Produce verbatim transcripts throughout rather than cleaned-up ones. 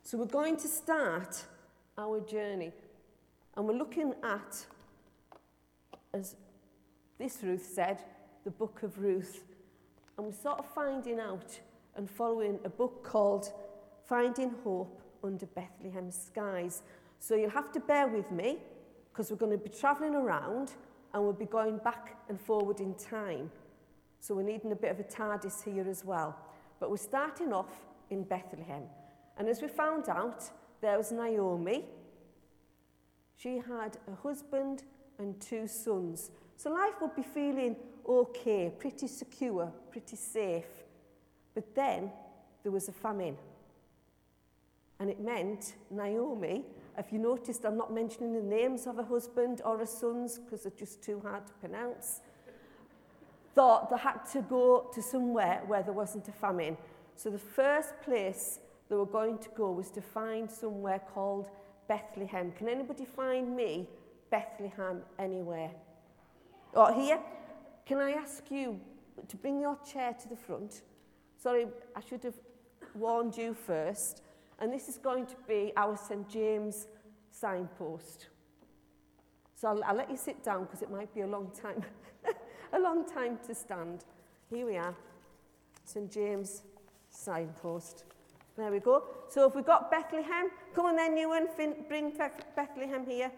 So we're going to start our journey, and we're looking at, as this Ruth said, the book of Ruth. And we're sort of finding out and following a book called Finding Hope Under Bethlehem's Skies. So you'll have to bear with me, because we're going to be travelling around and we'll be going back and forward in time. So we're needing a bit of a TARDIS here as well. But we're starting off in Bethlehem. And as we found out, there was Naomi. She had a husband and two sons. So life would be feeling okay, pretty secure, pretty safe. But then there was a famine. And it meant Naomi, if you noticed, I'm not mentioning the names of her husband or her sons because they're just too hard to pronounce, thought they had to go to somewhere where there wasn't a famine. So the first place they were going to go was to find somewhere called Bethlehem. Can anybody find me Bethlehem anywhere? Or here? Can I ask you to bring your chair to the front? Sorry, I should have warned you first. And this is going to be our Saint James signpost. So I'll, I'll let you sit down because it might be a long time, a long time to stand. Here we are, Saint James signpost. There we go. So if we've got Bethlehem, come on then, Ewan, bring Bethlehem here.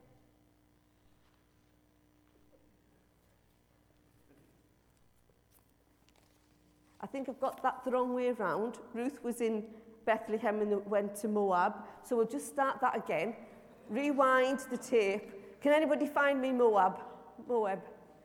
I think I've got that the wrong way around. Ruth was in Bethlehem and went to Moab. So we'll just start that again. Rewind the tape. Can anybody find me Moab? Moab.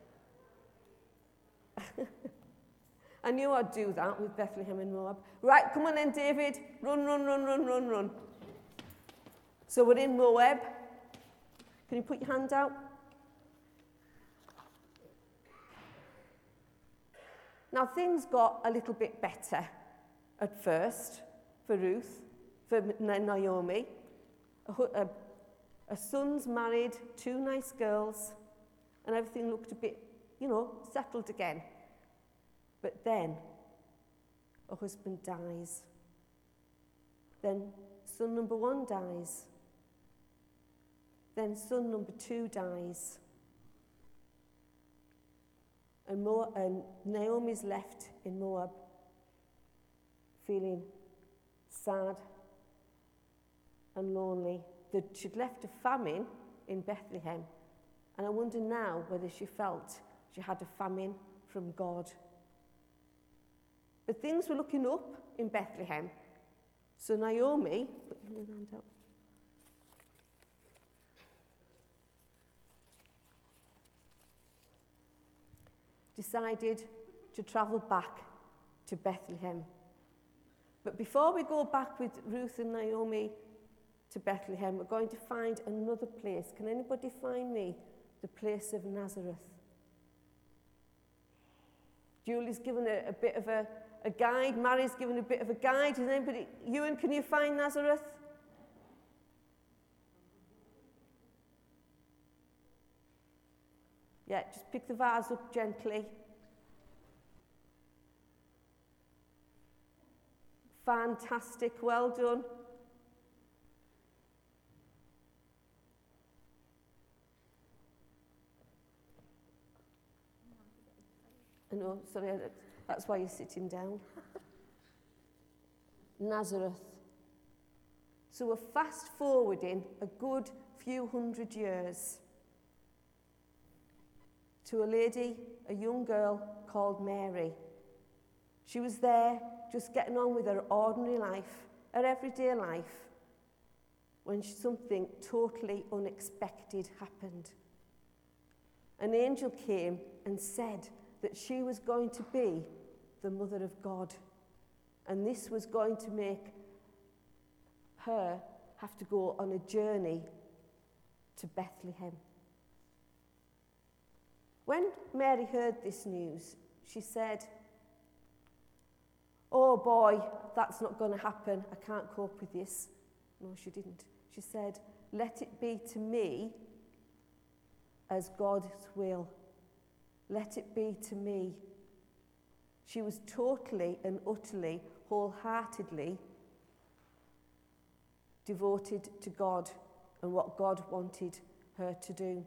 I knew I'd do that with Bethlehem and Moab. Right, come on then, David. Run, run, run, run, run, run. So we're in Moab. Can you put your hand out? Now, things got a little bit better at first for Ruth, for Naomi. A, a, a son's married, two nice girls, and everything looked a bit, you know, settled again. But then, her husband dies. Then son number one dies. Then son number two dies. And, Mo- and Naomi's left in Moab, feeling sad and lonely. That she'd left a famine in Bethlehem. And I wonder now whether she felt she had a famine from God. But things were looking up in Bethlehem. So Naomi, put your hand up. Decided to travel back to Bethlehem. But before we go back with Ruth and Naomi to Bethlehem, we're going to find another place. Can anybody find me the place of Nazareth? Julie's given a, a bit of a, a guide. Mary's given a bit of a guide. Is anybody, Ewan, can you find Nazareth? Yeah, just pick the vase up gently. Fantastic, well done. I know, sorry, that's why you're sitting down. Nazareth. So we're fast forwarding a good few hundred years to a lady, a young girl called Mary. She was there just getting on with her ordinary life, her everyday life, when something totally unexpected happened. An angel came and said that she was going to be the mother of God, and this was going to make her have to go on a journey to Bethlehem. When Mary heard this news, she said, "Oh boy, that's not going to happen. I can't cope with this." No, she didn't. She said, "Let it be to me as God's will. Let it be to me." She was totally and utterly, wholeheartedly devoted to God and what God wanted her to do.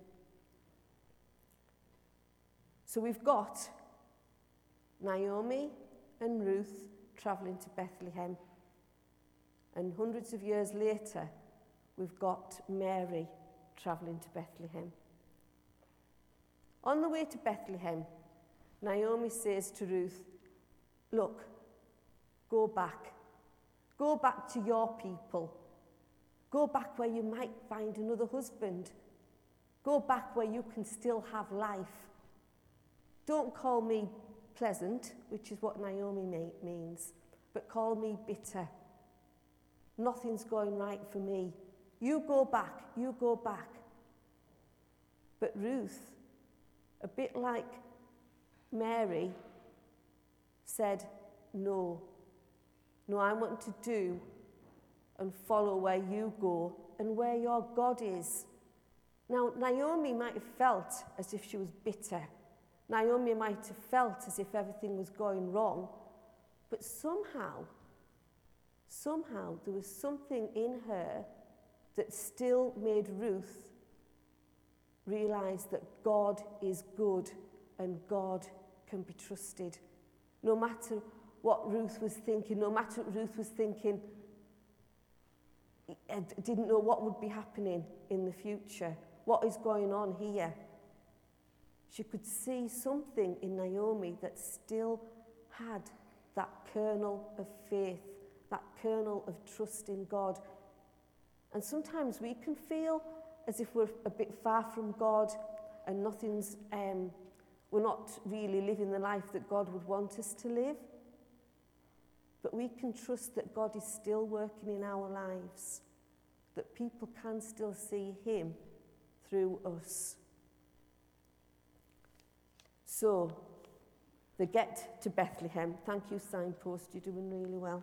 So we've got Naomi and Ruth travelling to Bethlehem. And hundreds of years later, we've got Mary travelling to Bethlehem. On the way to Bethlehem, Naomi says to Ruth, look, go back. Go back to your people. Go back where you might find another husband. Go back where you can still have life. Don't call me pleasant, which is what Naomi may- means, but call me bitter. Nothing's going right for me. You go back, you go back. But Ruth, a bit like Mary, said, no. No, I want to do and follow where you go and where your God is. Now, Naomi might have felt as if she was bitter. Naomi might have felt as if everything was going wrong. But somehow, somehow there was something in her that still made Ruth realize that God is good and God can be trusted. No matter what Ruth was thinking, no matter what Ruth was thinking, I didn't know what would be happening in the future. What is going on here? She could see something in Naomi that still had that kernel of faith, that kernel of trust in God. And sometimes we can feel as if we're a bit far from God and nothing's, um, we're not really living the life that God would want us to live. But we can trust that God is still working in our lives, that people can still see him through us. So, they get to Bethlehem. Thank you, Signpost, you're doing really well.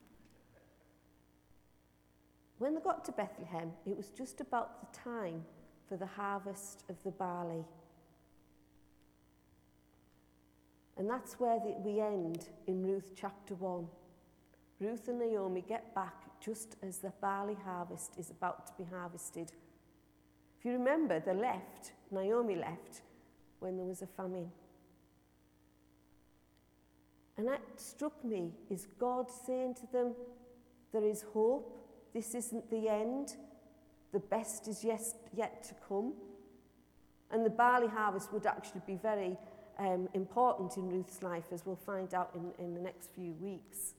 When they got to Bethlehem, it was just about the time for the harvest of the barley. And that's where the, we end in Ruth chapter one. Ruth and Naomi get back just as the barley harvest is about to be harvested. If you remember, they left, Naomi left, when there was a famine. And that struck me, is God saying to them, there is hope, this isn't the end, the best is yet, yet to come. And the barley harvest would actually be very um, important in Ruth's life, as we'll find out in, in the next few weeks.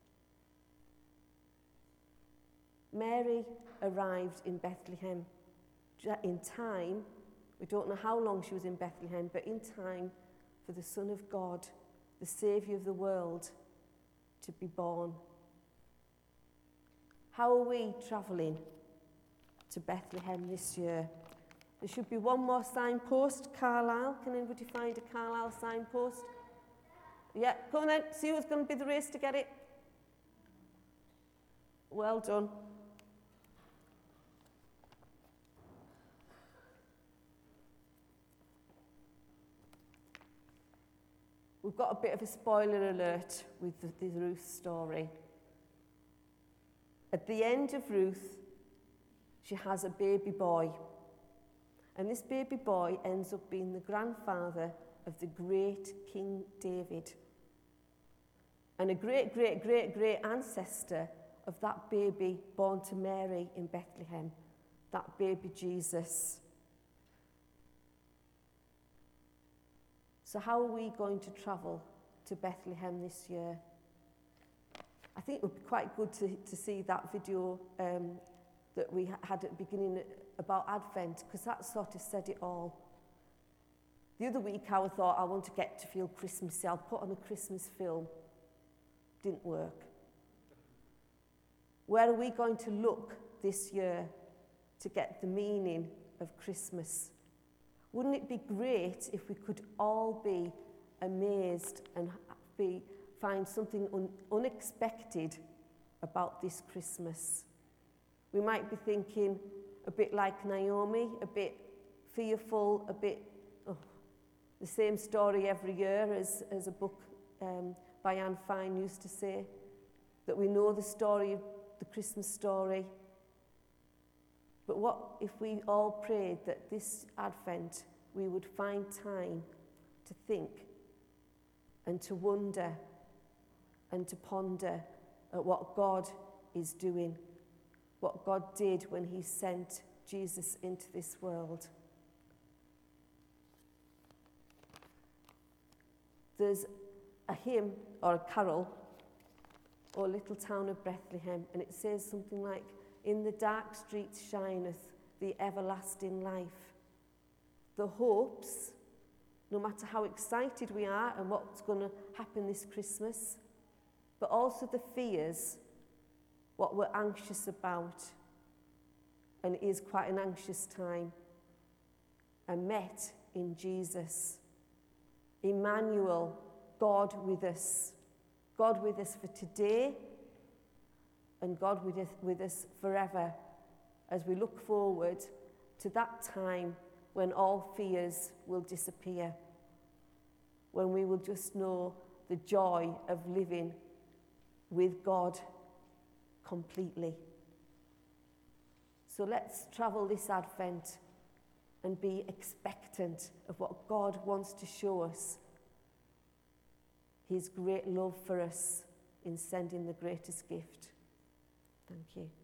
Mary arrived in Bethlehem in time. We don't know how long she was in Bethlehem, but in time for the Son of God, the Saviour of the world, to be born. How are we travelling to Bethlehem this year? There should be one more signpost, Carlisle. Can anybody find a Carlisle signpost? Yeah, come on then, see who's going to be the race to get it. Well done. We've got a bit of a spoiler alert with the, the Ruth story. At the end of Ruth, she has a baby boy. And this baby boy ends up being the grandfather of the great King David. And a great, great, great, great ancestor of that baby born to Mary in Bethlehem, that baby Jesus. So how are we going to travel to Bethlehem this year? I think it would be quite good to, to see that video um, that we had at the beginning about Advent, because that sort of said it all. The other week I thought, I want to get to feel Christmassy, I'll put on a Christmas film. Didn't work. Where are we going to look this year to get the meaning of Christmas? Wouldn't it be great if we could all be amazed and be, find something un, unexpected about this Christmas? We might be thinking a bit like Naomi, a bit fearful, a bit, oh, the same story every year, as, as a book um, by Anne Fine used to say, that we know the story, the Christmas story, But what if we all prayed that this Advent we would find time to think and to wonder and to ponder at what God is doing, what God did when he sent Jesus into this world. There's a hymn or a carol, O Little Town of Bethlehem, and it says something like, in the dark streets shineth the everlasting life. The hopes, no matter how excited we are and what's going to happen this Christmas, but also the fears, what we're anxious about, and it is quite an anxious time, are met in Jesus. Emmanuel, God with us. God with us for today, and God with us, with us forever, as we look forward to that time when all fears will disappear, when we will just know the joy of living with God completely. So let's travel this Advent and be expectant of what God wants to show us, his great love for us in sending the greatest gift. Thank you.